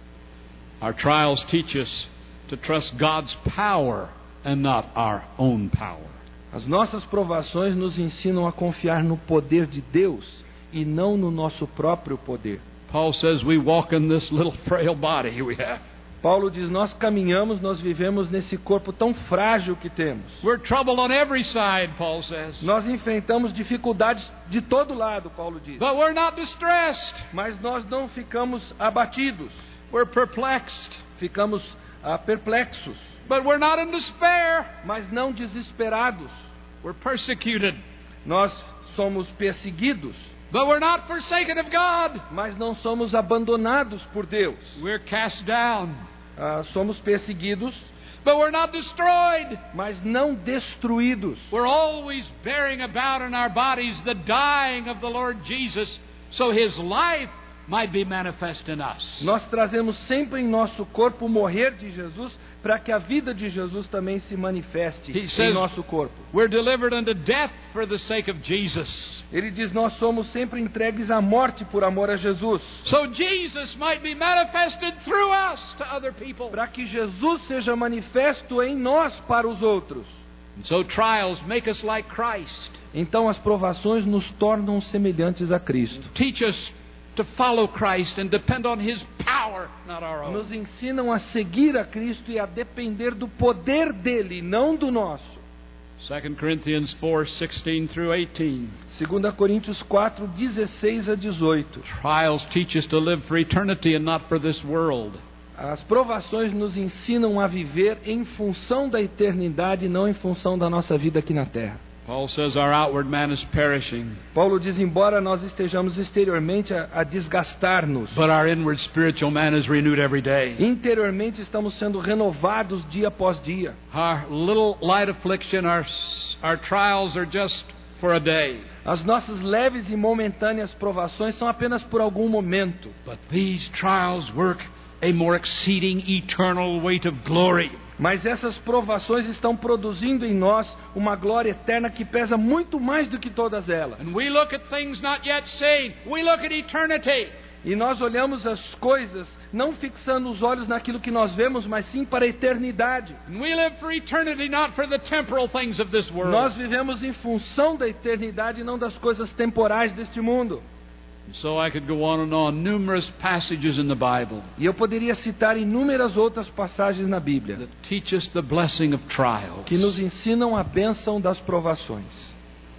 Our trials teach us to trust God's power and not our own power. As nossas provações nos ensinam a confiar no poder de Deus e não no nosso próprio poder. Paul says we walk in this little frail body we have. Paulo diz, nós caminhamos, nós vivemos nesse corpo tão frágil que temos. We're troubled on every side, Paul says. Nós enfrentamos dificuldades de todo lado, Paulo diz. But we're not distressed. Mas nós não ficamos abatidos. We're perplexed. Ficamos ah, perplexos. But we're not in despair. Mas não desesperados. We're persecuted. Nós somos perseguidos. But we're not forsaken of God. Mas não somos abandonados por Deus. We're cast down. Ah, somos perseguidos, but we're not destroyed. Mas não destruídos. We're always bearing about in our bodies the dying of the Lord Jesus, so His life might be manifest in us. Nós trazemos sempre em nosso corpo o morrer de Jesus, para que a vida de Jesus também se manifeste He says, em nosso corpo. We're delivered unto death for the sake of Jesus. Ele diz, nós somos sempre entregues à morte por amor a Jesus. So Jesus might be manifested through us to other people. Para que Jesus seja manifesto em nós para os outros. And so trials make us like Christ. Então as provações nos tornam semelhantes a Cristo. Teach us to follow Christ and depend on His power, not our own. Nos ensinam a seguir a Cristo e a depender do poder dele, não do nosso. Second Corinthians four, sixteen through eighteen. Segunda Coríntios quatro, dezesseis a dezoito. Trials teach us to live for eternity and not for this world. As provações nos ensinam a viver em função da eternidade, não em função da nossa vida aqui na terra. Paul says our outward man is perishing. Paulo diz, embora nós estejamos exteriormente a, a desgastar-nos, but our inward spiritual man is renewed every day. Interiormente estamos sendo renovados dia após dia. Our little light affliction, our our trials are just for a day. As nossas leves e momentâneas provações são apenas por algum momento. But these trials work a more exceeding eternal weight of glory. Mas essas provações estão produzindo em nós uma glória eterna que pesa muito mais do que todas elas. And we look at things not yet seen. We look at eternity. E nós olhamos as coisas não fixando os olhos naquilo que nós vemos, mas sim para a eternidade. And we live for eternity, not for the temporal things of this world. Nós vivemos em função da eternidade e não das coisas temporais deste mundo. And so I could go on and on, numerous passages in the Bible E eu poderia citar inúmeras outras passagens na Bíblia that teach us the blessing of trials. que nos ensinam a bênção das provações.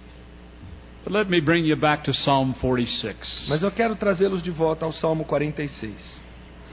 But let me bring you back to Psalm forty-six. Mas eu quero trazê-los de volta ao Salmo quarenta e seis.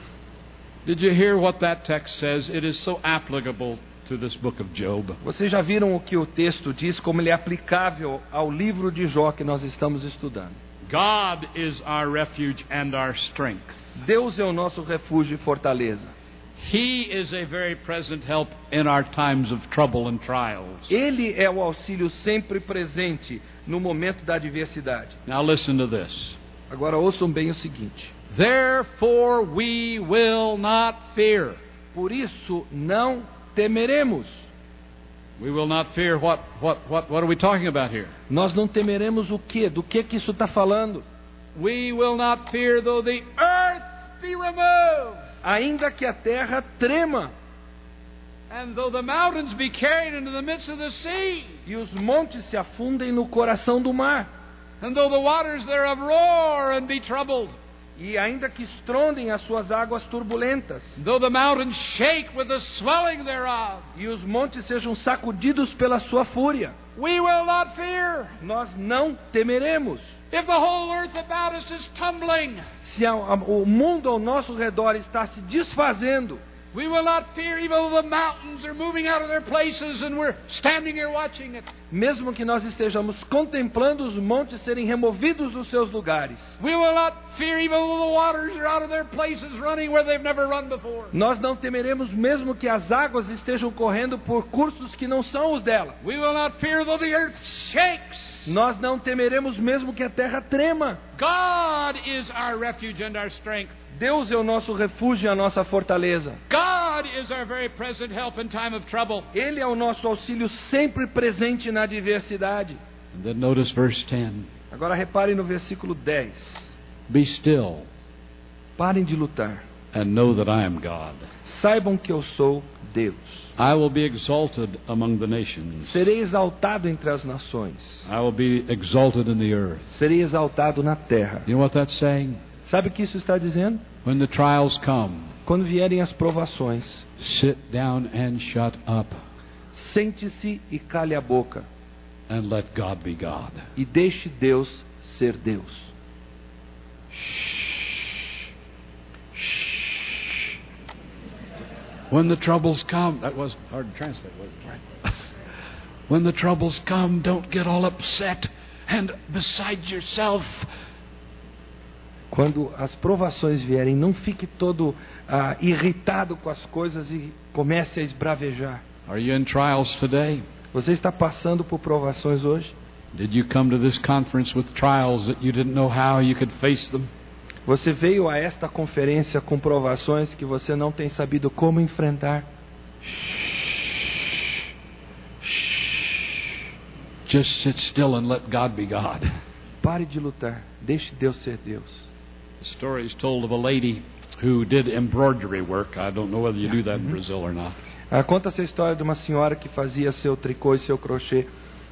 Did you hear what that text says? It is so applicable to this book of Job. Vocês já viram o que o texto diz, como ele é aplicável ao livro de Jó que nós estamos estudando. God is our refuge and our strength. Deus é o nosso refúgio e fortaleza. He is a very present help in our times of trouble and trials. Ele é o auxílio sempre presente no momento da adversidade. Now listen to this. Agora ouçam bem o seguinte. Therefore we will not fear. Por isso não temeremos. We will not fear what what what what are we talking about here? Nós não temeremos o quê? Do que que isso está falando? We will not fear though the earth be removed, Ainda que a terra trema and though the mountains be carried into the midst of the sea, e os montes se afundem no coração do mar, and though the waters thereof roar and be troubled, e ainda que estrondem as suas águas turbulentas, though the mountains shake with the swelling thereof, e os montes sejam sacudidos pela sua fúria, we will not fear. nós não temeremos. If the whole earth about us is tumbling, Se a, a, o mundo ao nosso redor está se desfazendo, we will not fear even though the mountains are moving out of their places and we're standing here watching it. mesmo que nós estejamos contemplando os montes serem removidos dos seus lugares, We will not fear even though the waters are out of their places running where they've never run before. nós não temeremos mesmo que as águas estejam correndo por cursos que não são os dela. We will not fear though the earth shakes. Nós não temeremos mesmo que a terra trema. God is our refuge and our strength. Deus é o nosso refúgio e a nossa fortaleza. God is our very present help in time of trouble. Ele é o nosso auxílio sempre presente na adversidade. And then notice verse ten. Agora reparem no versículo dez. Be still Parem de lutar. and know that I am God. Saibam que eu sou Deus. I will be exalted among the nations. Serei exaltado entre as nações. I will be exalted in the earth. Serei exaltado na terra. You know what that's saying? Sabe o que isso está dizendo? When the trials come, Quando vierem as provações, sit down and shut up sente-se e cale a boca. and let God be God. E deixe Deus ser Deus. When the troubles come, that was hard to translate, wasn't it? Right. When the troubles come, don't get all upset and beside yourself. Quando as provações vierem, não fique todo ah, irritado com as coisas e comece a esbravejar. Are you in trials today? Você está passando por provações hoje? Did you come to this conference with trials that you didn't know how you could face them? Você veio a esta conferência com provações que você não tem sabido como enfrentar? Just sit still and let God be God. Pare de lutar. Deixe Deus ser Deus. The story is told of a lady who did embroidery work. I don't know whether you do that in Brazil or not. Ah, conta-se a história de uma senhora que fazia seu tricô e seu crochê.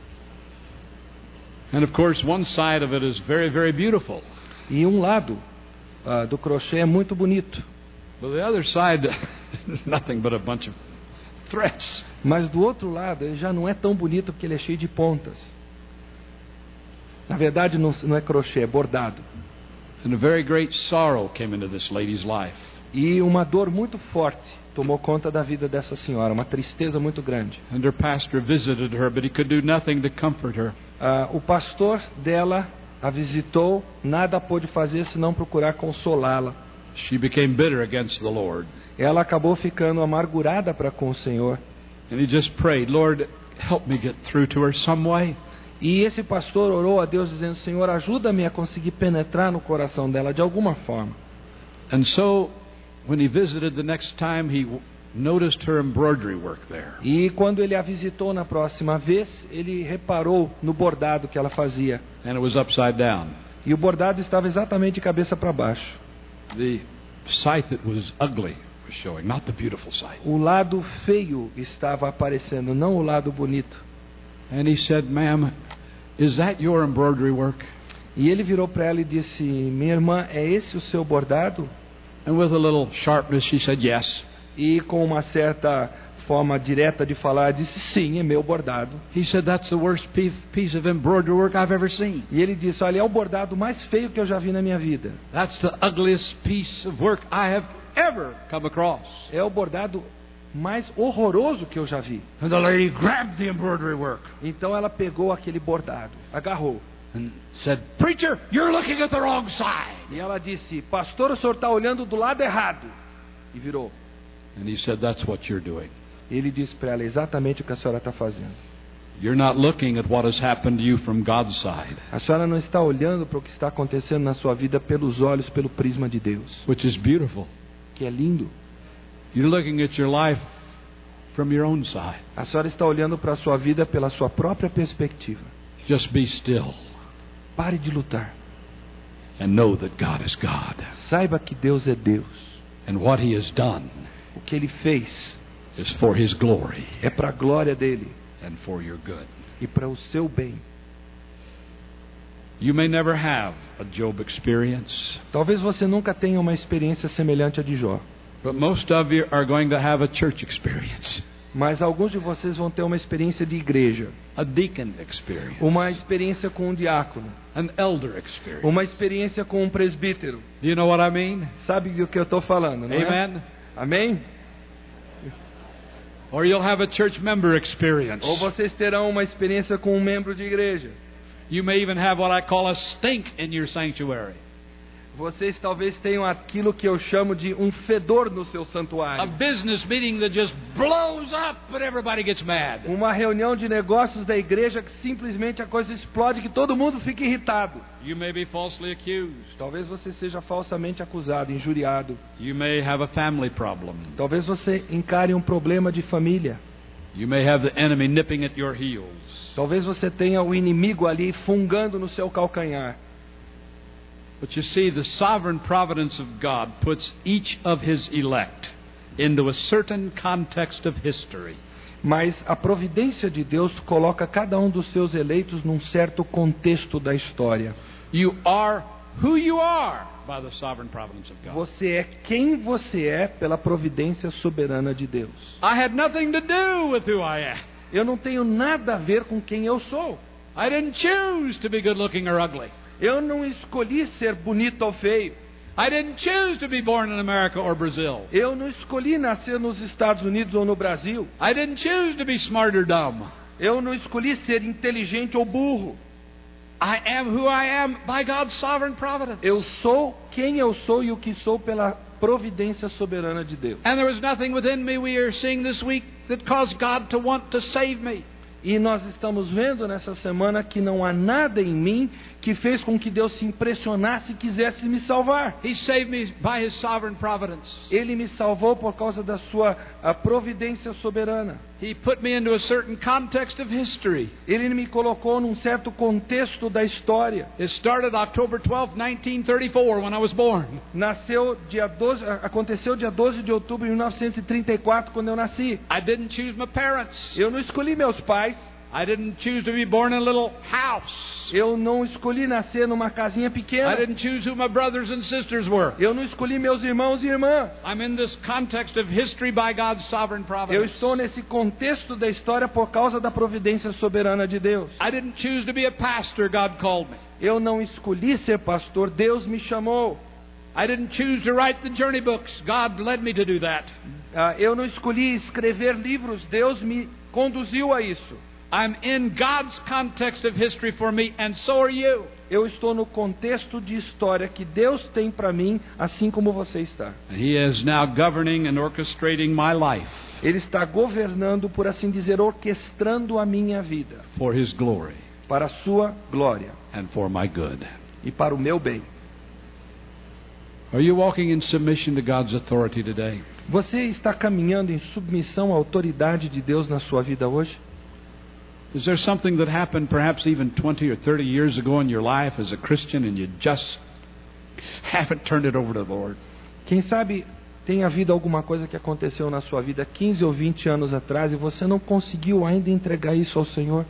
And of course, one side of it is very, very beautiful. E um lado ah, do crochê é muito bonito. But the other side is nothing but a bunch of threads. Mas do outro lado, ele já não é tão bonito porque ele é cheio de pontas. Na verdade, não, não é crochê, é bordado. And a very great sorrow came into this lady's life. E uma dor muito forte tomou conta da vida dessa senhora, uma tristeza muito grande. And her pastor visited her, but he could do nothing to comfort her. Ah, o pastor dela a visitou, nada pôde fazer senão procurar consolá-la. She became bitter against the Lord. Ela acabou ficando amargurada para com o Senhor. And he just prayed, Lord, help me get through to her some way. E esse pastor orou a Deus dizendo: Senhor, ajuda-me a conseguir penetrar no coração dela de alguma forma. And so, when he visited the next time, he noticed her embroidery work there. E quando ele a visitou na próxima vez, ele reparou no bordado que ela fazia. And it was upside down. E o bordado estava exatamente de cabeça para baixo. The sight that was ugly was showing, not the beautiful sight. O lado feio estava aparecendo, não o lado bonito. And he said, "Ma'am, is that your embroidery work?" E ele virou para ela e disse: minha irmã, é esse o seu bordado? And with a little sharpness, she said, "Yes." E com uma certa forma direta de falar, disse: sim, é meu bordado. He said, "That's the worst piece of embroidery work I've ever seen." E ele disse: olha, é o bordado mais feio que eu já vi na minha vida. That's the ugliest piece of work I have ever come across. É o bordado mais horroroso que eu já vi. And the lady grabbed the embroidery work. Então ela pegou aquele bordado, agarrou. And said, "Preacher, you're looking at the wrong side." E ela disse: pastor, o senhor está olhando do lado errado. E virou. And he said, "That's what you're doing. Ele disse para ela exatamente o que a senhora está fazendo. You're not looking at what has happened to you from God's side, A senhora não está olhando para o que está acontecendo na sua vida pelos olhos, pelo prisma de Deus, which is beautiful. que é lindo. You're looking at your life from your own side. A senhora está olhando para a sua vida pela sua própria perspectiva. Just be still Pare de lutar. and know that God is God. Saiba que Deus é Deus. And what He has done O que Ele fez is for His glory é para a glória dEle and for your good. e para o seu bem. You may never have a Job experience, Talvez você nunca tenha uma experiência semelhante à de Jó, but most of you are going to have a church experience, mas alguns de vocês vão ter uma experiência de igreja, a deacon experience, uma experiência com um diácono, an elder experience. uma experiência com um presbítero. Do you know what I mean? Sabe do que eu estou falando, não é? Amen? Amém? Or you'll have a church member experience. Ou vocês terão uma experiência com um membro de igreja. You may even have what I call a stink in your sanctuary. Vocês talvez tenham aquilo que eu chamo de um fedor no seu A santuário. business meeting that just blows up and everybody gets mad. Uma reunião de negócios da igreja que simplesmente a coisa explode, que todo mundo fica irritado. You may be falsely accused. Talvez você seja falsamente acusado, injuriado. You may have a family problem. Talvez você encare um problema de família. You may have the enemy nipping at your heels. Talvez você tenha o inimigo ali fungando no seu calcanhar. But you see, the sovereign providence of God puts each of His elect into a certain context of history. Mas a providência de Deus coloca cada um dos seus eleitos num certo contexto da história. You are who you are by the sovereign providence of God. Você é quem você é pela providência soberana de Deus. I had nothing to do with who I am. Eu não tenho nada a ver com quem eu sou. I didn't choose to be good looking or ugly. Eu não escolhi ser bonito ou feio. I didn't choose to be born in America or Brazil. Eu não escolhi nascer nos Estados Unidos ou no Brasil. I didn't choose to be smart or dumb. Eu não escolhi ser inteligente ou burro. I am who I am by God's sovereign providence. Eu sou quem eu sou e o que sou pela providência soberana de Deus. And there was nothing within me, we are seeing this week, that caused God to want to save me. E nós estamos vendo nessa semana que não há nada em mim que fez com que Deus se impressionasse e quisesse me salvar. He saved me by His sovereign providence. Ele me salvou por causa da sua a providência soberana. He put me into a certain context of history. Ele me colocou num certo contexto da história. It started October twelfth, nineteen thirty-four, when I was born. Nasceu dia doze, aconteceu dia doze de outubro de mil novecentos e trinta e quatro, quando eu nasci. I didn't choose my parents. Eu não escolhi meus pais. I didn't choose to be born in a little house. Eu não escolhi nascer numa casinha I pequena. didn't choose who my brothers and sisters were. Eu não escolhi meus irmãos e irmãs. I'm in this context of history by God's sovereign Eu providence. estou nesse contexto da história por causa da providência soberana de Deus. I didn't choose to be a pastor, God called me. Eu não escolhi ser pastor, Deus me chamou. I didn't choose to write the journey books, God led me to do that. Ah, eu não escolhi escrever livros, Deus me conduziu a isso. I'm in God's context of history for me, and so are you. Eu estou no contexto de história que Deus tem para mim, assim como você está. He is now governing and orchestrating my life Ele está governando, por assim dizer, orquestrando a minha vida for His glory para a sua glória and for my good. e para o meu bem. Are you walking in submission to God's authority today? Você está caminhando em submissão à autoridade de Deus na sua vida hoje? Is there something that happened perhaps even twenty or thirty years ago in your life as a Christian and you just haven't turned it over to the Lord. Quem sabe tem havido alguma coisa que aconteceu na sua vida quinze ou vinte anos atrás e você não conseguiu ainda entregar isso ao Senhor?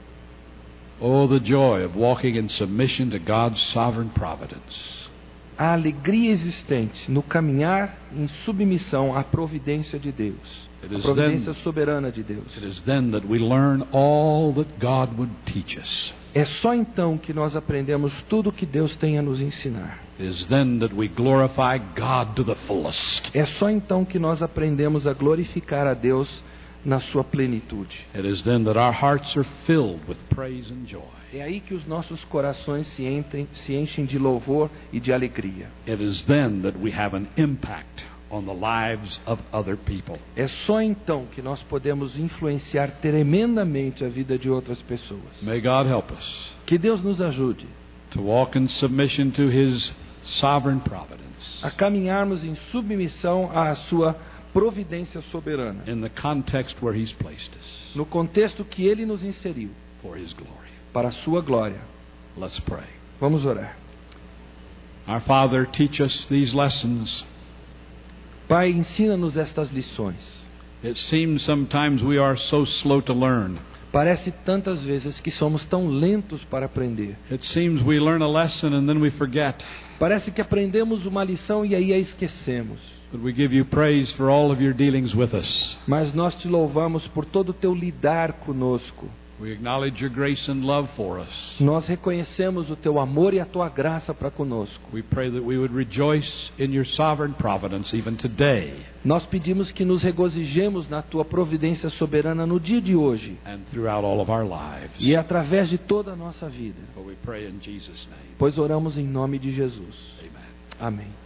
Oh, the joy of walking in submission to God's sovereign providence. A alegria existente no caminhar em submissão à providência de Deus, a providência soberana de Deus. It is then that we learn all that God would teach us. É só então que nós aprendemos tudo o que Deus tem a nos ensinar. It is then that we glorify God to the fullest. É só então que nós aprendemos a glorificar a Deus na sua plenitude. It is then that our hearts are filled with praise and joy. É aí que os nossos corações se enchem, se enchem de louvor e de alegria. It is then that we have an impact on the lives of other people. É só então que nós podemos influenciar tremendamente a vida de outras pessoas. May God help us Que Deus nos ajude to walk in submission to His sovereign providence a caminharmos em submissão à sua providência soberana, in the context where He's placed us no contexto que Ele nos inseriu, for His glory. para a sua glória. Let's pray. Vamos orar. Our Father, teach us these lessons. Pai, ensina-nos estas lições. It seems sometimes we are so slow to learn. Parece tantas vezes que somos tão lentos para aprender. It seems we learn a lesson and then we forget. Parece que aprendemos uma lição e aí a esquecemos. But we give you praise for all of your dealings with us. Mas nós te louvamos por todo o teu lidar conosco. We acknowledge your grace and love for us. Nós reconhecemos o teu amor e a tua graça para conosco. We pray that we would rejoice in your sovereign providence even today. Nós pedimos que nos regozijemos na tua providência soberana no dia de hoje And throughout all of our lives. e através de toda a nossa vida. For we pray in Jesus' name. Pois oramos em nome de Jesus. Amen. Amém.